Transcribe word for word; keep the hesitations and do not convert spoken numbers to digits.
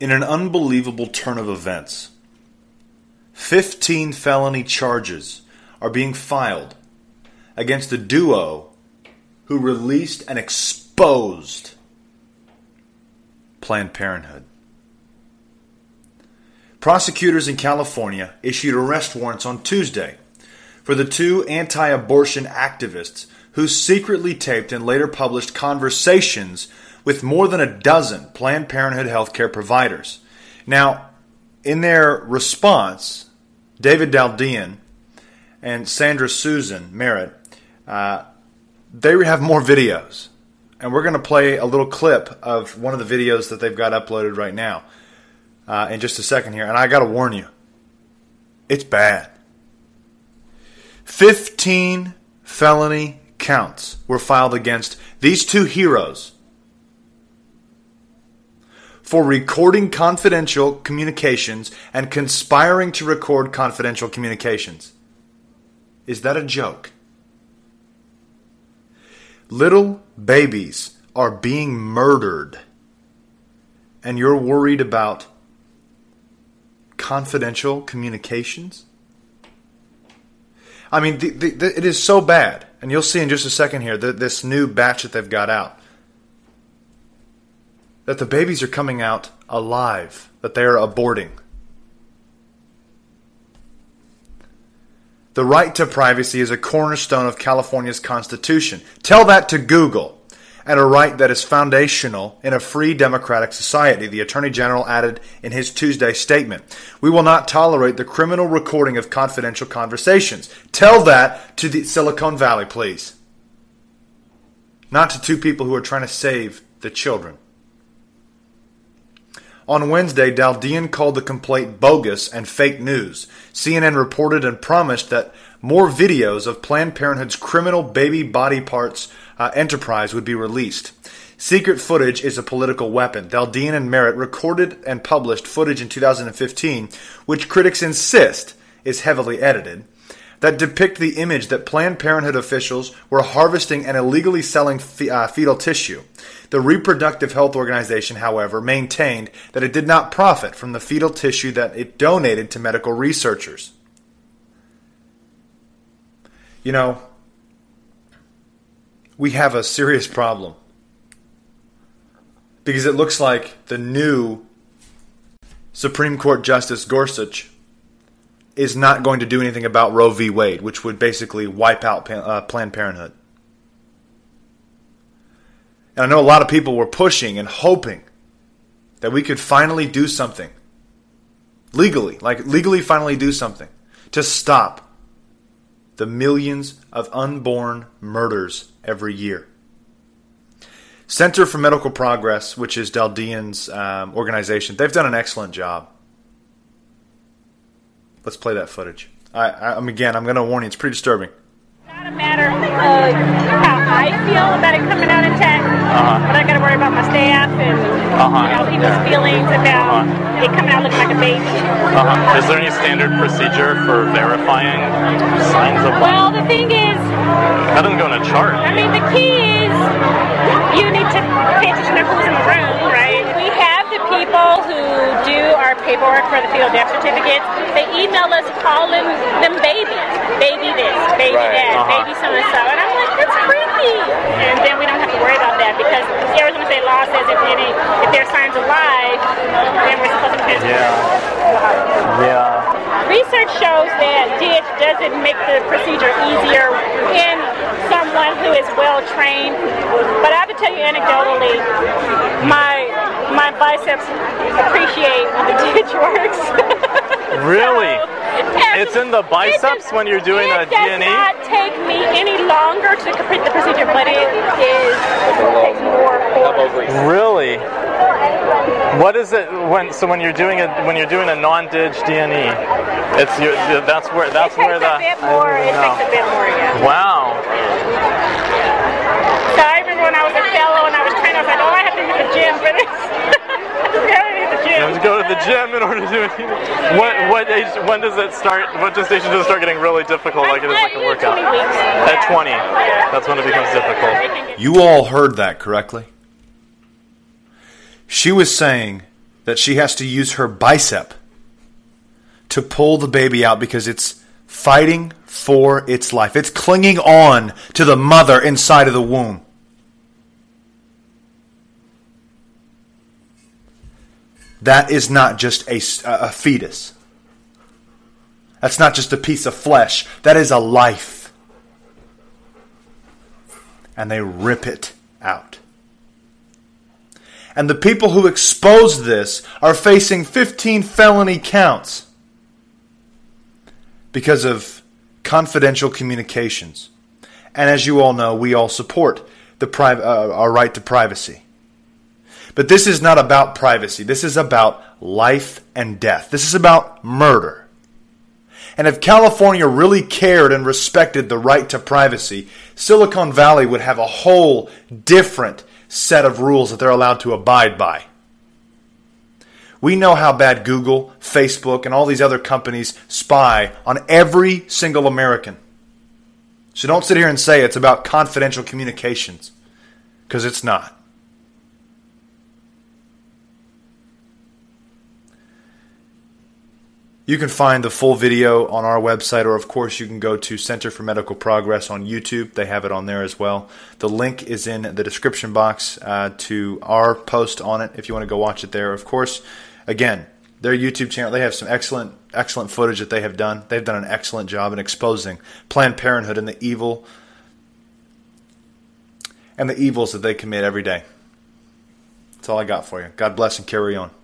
In an unbelievable turn of events, fifteen felony charges are being filed against a duo who released and exposed Planned Parenthood. Prosecutors in California issued arrest warrants on Tuesday for the two anti-abortion activists who secretly taped and later published conversations with more than a dozen Planned Parenthood healthcare providers. Now, in their response, David Daldian and Sandra Susan Merritt, uh, they have more videos. And we're going to play a little clip of one of the videos that they've got uploaded right now uh, in just a second here. And I got to warn you, it's bad. Fifteen felony counts were filed against these two heroes for recording confidential communications and conspiring to record confidential communications. Is that a joke? Little babies are being murdered, and you're worried about confidential communications? I mean, the, the, the, it is so bad, and you'll see in just a second here that this new batch that they've got out, that the babies are coming out alive, that they are aborting. The right to privacy is a cornerstone of California's Constitution. Tell that to Google. And a right that is foundational in a free democratic society, the Attorney General added in his Tuesday statement. We will not tolerate the criminal recording of confidential conversations. Tell that to the Silicon Valley, please. Not to two people who are trying to save the children. On Wednesday, Daldian called the complaint bogus and fake news. C N N reported and promised that more videos of Planned Parenthood's criminal baby body parts uh, enterprise would be released. Secret footage is a political weapon. Daldian and Merritt recorded and published footage in two thousand fifteen, which critics insist is heavily edited, that depict the image that Planned Parenthood officials were harvesting and illegally selling fe- uh, fetal tissue. The Reproductive Health Organization, however, maintained that it did not profit from the fetal tissue that it donated to medical researchers. You know, we have a serious problem. Because it looks like the new Supreme Court Justice Gorsuch is not going to do anything about Roe v. Wade, which would basically wipe out uh, Planned Parenthood. And I know a lot of people were pushing and hoping that we could finally do something. Legally, like legally finally do something to stop the millions of unborn murders every year. Center for Medical Progress, which is Daldian's um, organization, they've done an excellent job. Let's play that footage. I, I, I'm again, I'm going to warn you, it's pretty disturbing. It's not a matter of how I feel about it coming out intact, uh-huh. but I got to worry about my staff and uh-huh. you know people's yeah. feelings about uh-huh. it coming out looking like a baby. Uh-huh. Is there any standard procedure for verifying signs of life? Well, the thing is, that doesn't go in a chart. I mean, the key is you need to pay attention to who's in the room, right? We have the people who do our paperwork for the fetal death certificates. They email us calling them babies. Baby this, baby right. that, uh-huh. baby so-and-so. And I'm like, that's creepy. And then we don't have to worry about that because the Arizona State law says if any, if there's signs of life, then we're supposed to pay attention. Yeah. Yeah. Research shows that D H doesn't make the procedure easier in someone who is well trained. But I have to tell you anecdotally, my my biceps appreciate when the D H works. Really? So, it's in the biceps does, when you're doing a D N A? It does not take me any longer to complete the procedure, but it is it takes more force. Really? What is it when? So when you're doing a when you're doing a non-dig D N E, it's you, that's where that's it where the. A bit more, it know. takes a bit more. Yeah. Wow. So I remember when I was a fellow and I was trained, I was like, oh, I have to hit the gym for this. I have to hit the gym. You have to go to the gym in order to do it. What what age? When does it start? What station does it start getting really difficult? Like it is like a workout. twenty weeks. At twenty, that's when it becomes difficult. You all heard that correctly. She was saying that she has to use her bicep to pull the baby out because it's fighting for its life. It's clinging on to the mother inside of the womb. That is not just a, a fetus. That's not just a piece of flesh. That is a life. And they rip it out. And the people who exposed this are facing fifteen felony counts because of confidential communications. And as you all know, we all support the pri- uh, our right to privacy. But this is not about privacy. This is about life and death. This is about murder. And if California really cared and respected the right to privacy, Silicon Valley would have a whole different set of rules that they're allowed to abide by. We know how bad Google, Facebook, and all these other companies spy on every single American. So don't sit here and say it's about confidential communications, because it's not. You can find the full video on our website, or of course you can go to Center for Medical Progress on YouTube. They have it on there as well. The link is in the description box uh, to our post on it if you want to go watch it there. Of course, again, their YouTube channel, they have some excellent, excellent footage that they have done. They've done an excellent job in exposing Planned Parenthood and the evil and the evils that they commit every day. That's all I got for you. God bless and carry on.